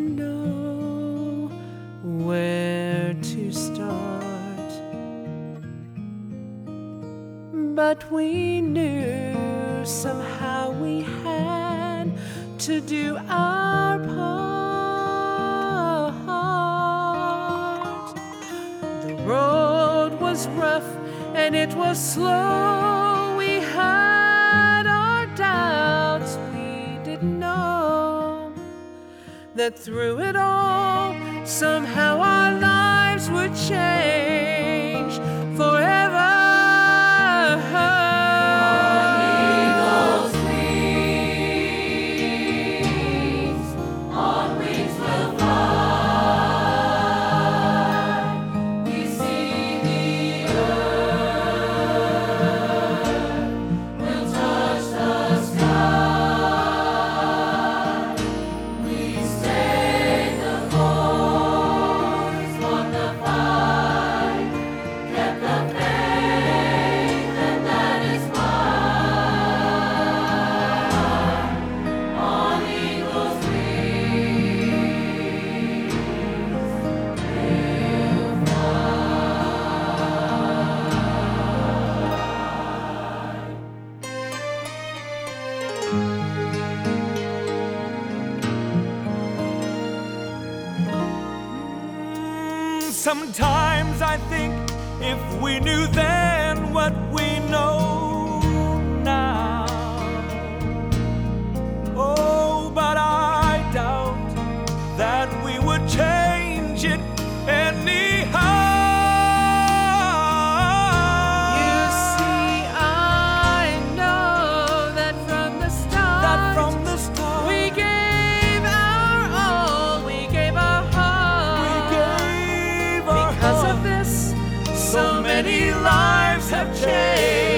didn't know where to start, but we knew somehow we had to do our part. The road was rough and it was slow. We had our doubts. We didn't know that through it all, somehow our lives would change forever. Sometimes I think if we knew then what we know now, oh, but I doubt that we would change it anyhow. You see, I know that from the start, we gave our all, we gave our heart. Because of this, so many lives have changed.